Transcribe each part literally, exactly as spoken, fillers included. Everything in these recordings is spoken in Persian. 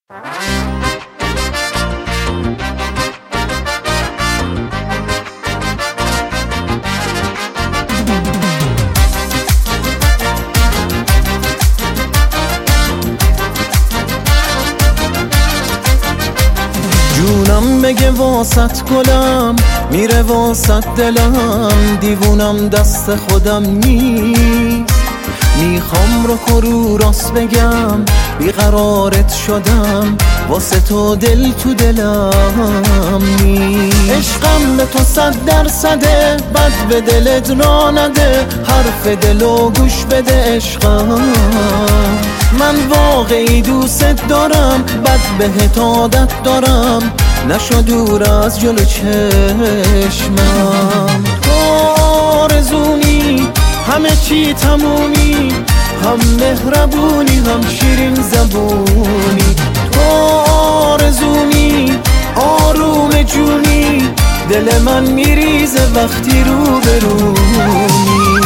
جونم بگه واسط گلم، میره واسط دلم، دیوونم دست خودم نیست. میخوام رو کرو راست بگم، بیقرارت شدم، واسه تو دل تو دلم نیست. عشقم به تو صد درصده، بد به دلت را نده، حرف دلو گوش بده عشقم. من واقعی دوست دارم، بد بهت عادت دارم، نشو دور از جلو چشمم. تو آرزونی، همه چی تمومی، هم مهربونی هم شیرین زبونی. تو آرزونی، آروم جونی، دل من میریزه وقتی رو برونی.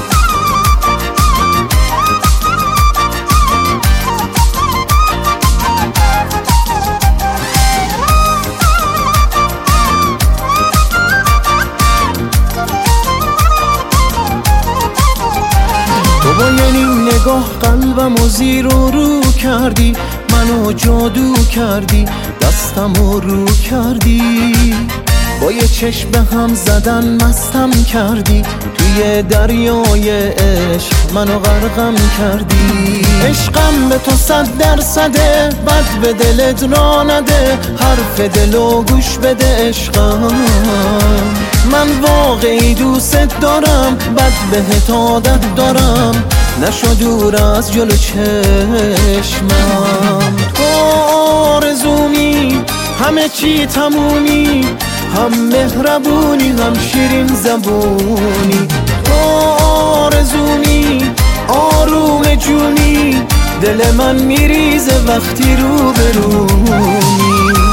تو با یه نگاه قلبمو زیر و رو کردی، منو جادو کردی، دستمو رو کردی. با یه چشم به هم زدن مستم کردی، توی دریای عشق منو غرقم کردی. عشقم به تو صد درصده، بد به دلت را نده، حرف دلو گوش بده عشقم. من واقعی دوست دارم، بد بهت عادت دارم، نشو دور از جلو چشمم. تو آرزومی، همه چی تمومی، هم مهربونی هم شیرین زبونی. تو آرزومی، آروم جونی، دل من میریزه وقتی رو برونی.